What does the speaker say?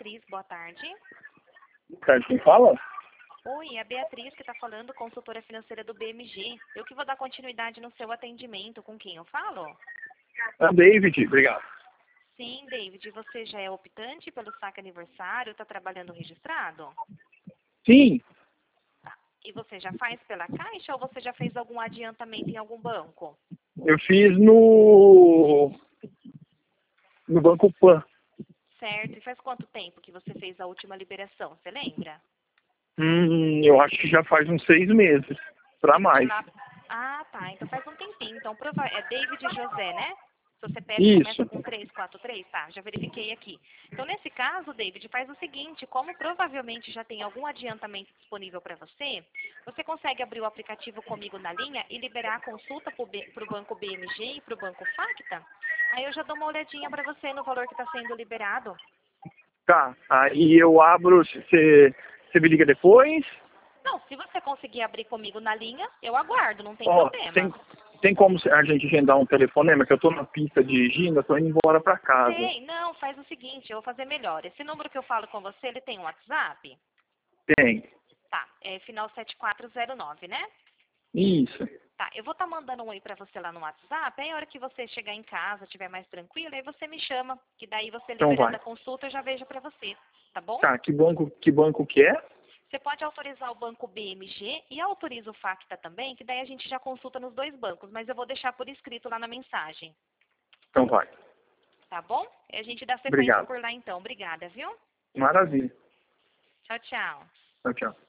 Beatriz, boa tarde. Cara, quem fala? Oi, é a Beatriz que está falando, consultora financeira do BMG. Eu que vou dar continuidade no seu atendimento. Com quem eu falo? É David, obrigado. Sim, David, você já é optante pelo saque aniversário, está trabalhando registrado? Sim, E você já faz pela Caixa ou você já fez algum adiantamento em algum banco? eu fiz no Banco Pan. Certo. E faz quanto tempo que você fez a última liberação? Você lembra? Eu acho que já faz uns 6 meses, pra É mais. lá... Ah, tá. Então faz um tempinho. Então é David José, né? Se você pede, começa Isso. com 343, tá? Já verifiquei aqui. Então, nesse caso, David, faz o seguinte, como provavelmente já tem algum adiantamento disponível para você, você consegue abrir o aplicativo comigo na linha e liberar a consulta para o banco BMG e para o banco Facta? Aí eu já dou uma olhadinha para você no valor que está sendo liberado. Tá, aí eu abro, você me liga depois? Não, se você conseguir abrir comigo na linha, eu aguardo, não tem Ó, problema. tem como a gente agendar um telefonema, que eu tô na pista dirigindo, eu tô indo embora pra casa. Tem, não, faz o seguinte, eu vou fazer melhor. Esse número que eu falo com você, ele tem um WhatsApp? Tem. Tá, é final 7409, né? Isso. Tá, eu vou estar mandando um oi pra você lá no WhatsApp, aí a hora que você chegar em casa, estiver mais tranquila, aí você me chama, que daí você Então liberando vai. a consulta eu já vejo pra você, tá bom? Tá, que banco que é? Você pode autorizar o banco BMG e autoriza o Facta também, que daí a gente já consulta nos dois bancos, mas eu vou deixar por escrito lá na mensagem, Então vai. tá bom? E a gente dá sequência Obrigado. por lá então. Obrigada, viu? Maravilha. Tchau, tchau. Tchau, tchau.